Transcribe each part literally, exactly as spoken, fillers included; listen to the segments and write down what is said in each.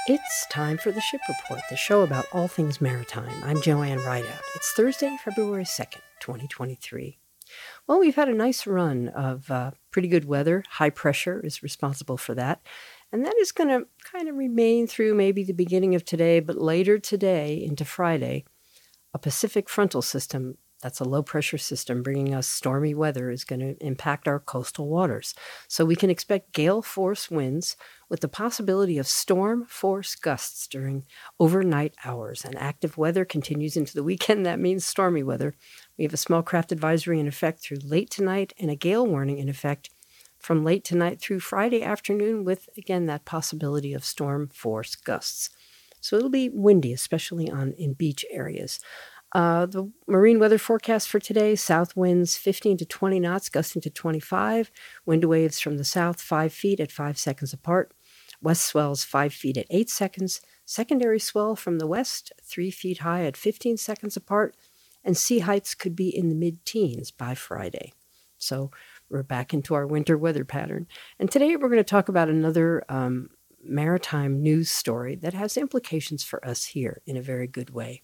It's time for the Ship Report, the show about all things maritime. I'm Joanne Rideout. It's Thursday, February second, twenty twenty-three. Well, we've had a nice run of uh, pretty good weather. High pressure is responsible for that. And that is going to kind of remain through maybe the beginning of today, but later today into Friday, a Pacific frontal system, that's a low-pressure system bringing us stormy weather, is going to impact our coastal waters. So we can expect gale-force winds with the possibility of storm-force gusts during overnight hours. And active weather continues into the weekend. That means stormy weather. We have a small craft advisory in effect through late tonight and a gale warning in effect from late tonight through Friday afternoon with, again, that possibility of storm-force gusts. So it'll be windy, especially on in beach areas. Uh, the marine weather forecast for today, south winds fifteen to twenty knots, gusting to twenty-five. Wind waves from the south, five feet at five seconds apart. West swells five feet at eight seconds. Secondary swell from the west, three feet high at fifteen seconds apart. And sea heights could be in the mid-teens by Friday. So we're back into our winter weather pattern. And today we're going to talk about another um, maritime news story that has implications for us here in a very good way.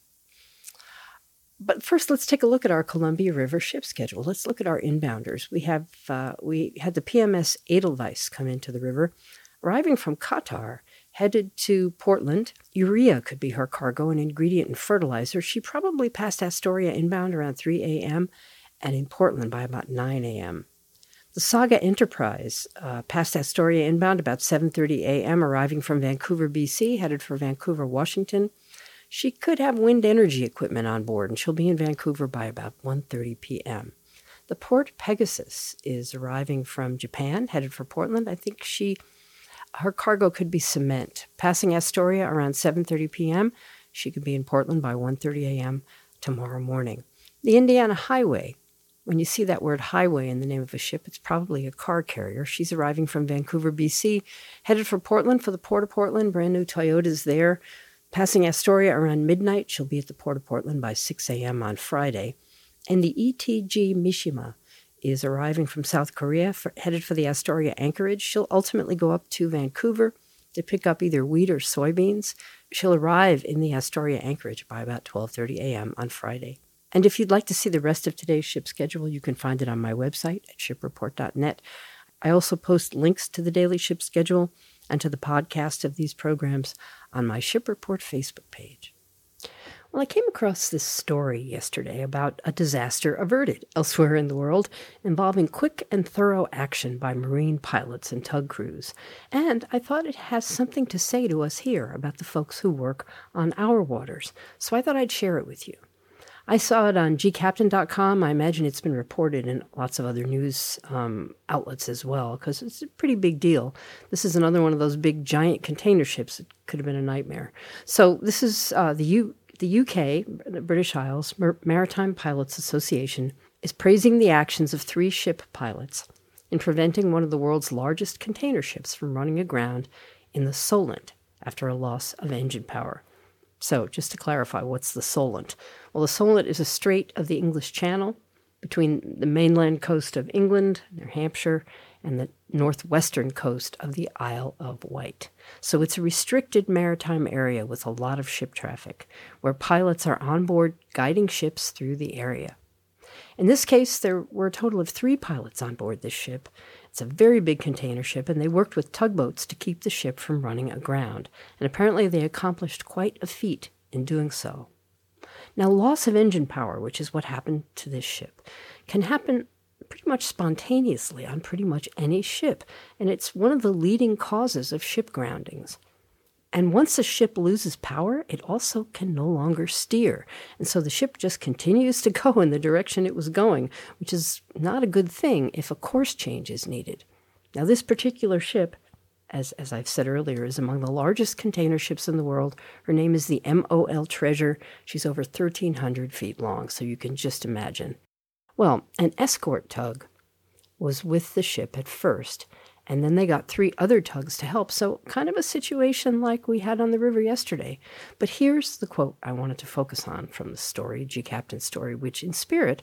But first, let's take a look at our Columbia River ship schedule. Let's look at our inbounders. We have uh, we had the P M S Edelweiss come into the river, arriving from Qatar, headed to Portland. Urea could be her cargo, an ingredient in fertilizer. She probably passed Astoria inbound around three a.m. and in Portland by about nine a.m. The Saga Enterprise uh, passed Astoria inbound about seven thirty a.m., arriving from Vancouver, B C, headed for Vancouver, Washington. She could have wind energy equipment on board, and she'll be in Vancouver by about one thirty p.m. The Port Pegasus is arriving from Japan, headed for Portland. I think she, her cargo could be cement. Passing Astoria around seven thirty p.m., she could be in Portland by one thirty a.m. tomorrow morning. The Indiana Highway, when you see that word highway in the name of a ship, it's probably a car carrier. She's arriving from Vancouver, B C, headed for Portland for the Port of Portland. Brand new Toyota's there. Passing Astoria around midnight, she'll be at the Port of Portland by six a.m. on Friday. And the E T G Mishima is arriving from South Korea, for, headed for the Astoria anchorage. She'll ultimately go up to Vancouver to pick up either wheat or soybeans. She'll arrive in the Astoria anchorage by about twelve thirty a.m. on Friday. And if you'd like to see the rest of today's ship schedule, you can find it on my website at ship report dot net. I also post links to the daily ship schedule and to the podcast of these programs on my Ship Report Facebook page. Well, I came across this story yesterday about a disaster averted elsewhere in the world involving quick and thorough action by marine pilots and tug crews. And I thought it has something to say to us here about the folks who work on our waters. So I thought I'd share it with you. I saw it on G Captain dot com. I imagine it's been reported in lots of other news um, outlets as well, because it's a pretty big deal. This is another one of those big, giant container ships. It could have been a nightmare. So this is uh, the U- the U K, the British Isles Mar- Maritime Pilots Association, is praising the actions of three ship pilots in preventing one of the world's largest container ships from running aground in the Solent after a loss of engine power. So, just to clarify, what's the Solent? Well, the Solent is a strait of the English Channel between the mainland coast of England, New Hampshire, and the northwestern coast of the Isle of Wight. So it's a restricted maritime area with a lot of ship traffic, where pilots are on board guiding ships through the area. In this case, there were a total of three pilots on board this ship. It's a very big container ship, and they worked with tugboats to keep the ship from running aground. And apparently they accomplished quite a feat in doing so. Now, loss of engine power, which is what happened to this ship, can happen pretty much spontaneously on pretty much any ship, and it's one of the leading causes of ship groundings. And once a ship loses power, it also can no longer steer. And so the ship just continues to go in the direction it was going, which is not a good thing if a course change is needed. Now, this particular ship, as, as I've said earlier, is among the largest container ships in the world. Her name is the M O L Treasure. She's over thirteen hundred feet long, so you can just imagine. Well, an escort tug was with the ship at first, and then they got three other tugs to help, so kind of a situation like we had on the river yesterday. But here's the quote I wanted to focus on from the story, G Captain's story, which in spirit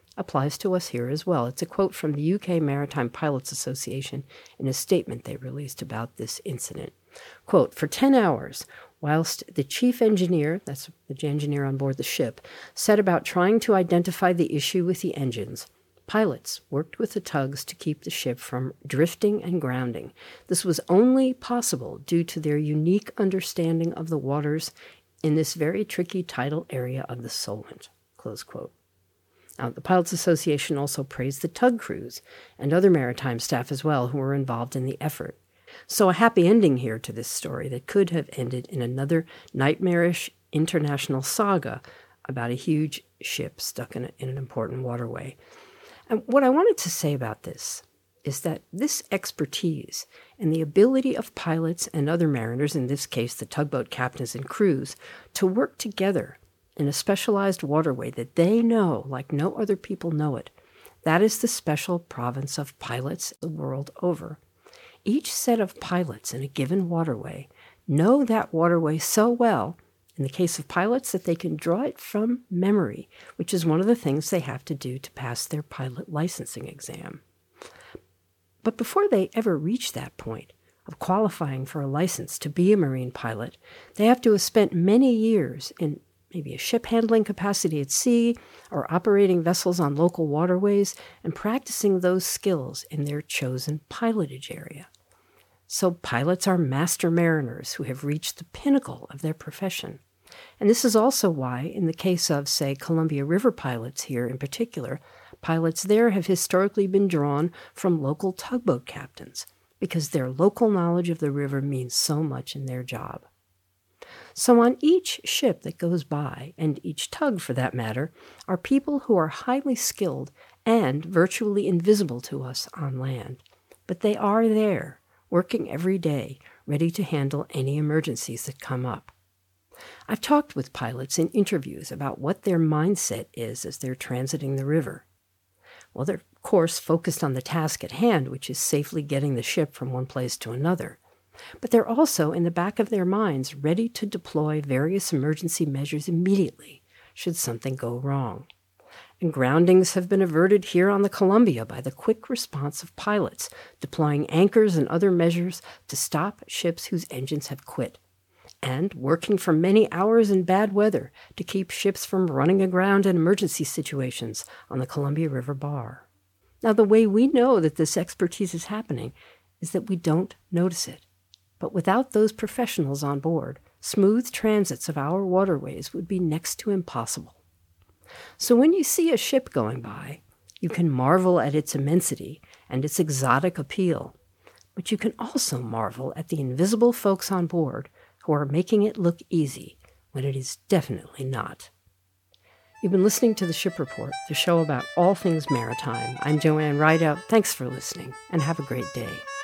applies to us here as well. It's a quote from the U K Maritime Pilots Association in a statement they released about this incident. Quote, "For ten hours, whilst the chief engineer," that's the engineer on board the ship, "set about trying to identify the issue with the engines, pilots worked with the tugs to keep the ship from drifting and grounding. This was only possible due to their unique understanding of the waters in this very tricky tidal area of the Solent." Close quote. Now, the Pilots Association also praised the tug crews and other maritime staff as well who were involved in the effort. So a happy ending here to this story that could have ended in another nightmarish international saga about a huge ship stuck in, a, in an important waterway. And what I wanted to say about this is that this expertise and the ability of pilots and other mariners, in this case the tugboat captains and crews, to work together in a specialized waterway that they know like no other people know it, that is the special province of pilots the world over. Each set of pilots in a given waterway know that waterway so well, in the case of pilots, that they can draw it from memory, which is one of the things they have to do to pass their pilot licensing exam. But before they ever reach that point of qualifying for a license to be a marine pilot, they have to have spent many years in maybe a ship handling capacity at sea or operating vessels on local waterways and practicing those skills in their chosen pilotage area. So pilots are master mariners who have reached the pinnacle of their profession. And this is also why, in the case of, say, Columbia River pilots here in particular, pilots there have historically been drawn from local tugboat captains because their local knowledge of the river means so much in their job. So on each ship that goes by, and each tug for that matter, are people who are highly skilled and virtually invisible to us on land. But they are there, working every day, ready to handle any emergencies that come up. I've talked with pilots in interviews about what their mindset is as they're transiting the river. Well, they're, of course, focused on the task at hand, which is safely getting the ship from one place to another. But they're also, in the back of their minds, ready to deploy various emergency measures immediately, should something go wrong. And groundings have been averted here on the Columbia by the quick response of pilots, deploying anchors and other measures to stop ships whose engines have quit, and working for many hours in bad weather to keep ships from running aground in emergency situations on the Columbia River Bar. Now, the way we know that this expertise is happening is that we don't notice it. But without those professionals on board, smooth transits of our waterways would be next to impossible. So when you see a ship going by, you can marvel at its immensity and its exotic appeal, but you can also marvel at the invisible folks on board who are making it look easy when it is definitely not. You've been listening to The Ship Report, the show about all things maritime. I'm Joanne Rideout. Thanks for listening, and have a great day.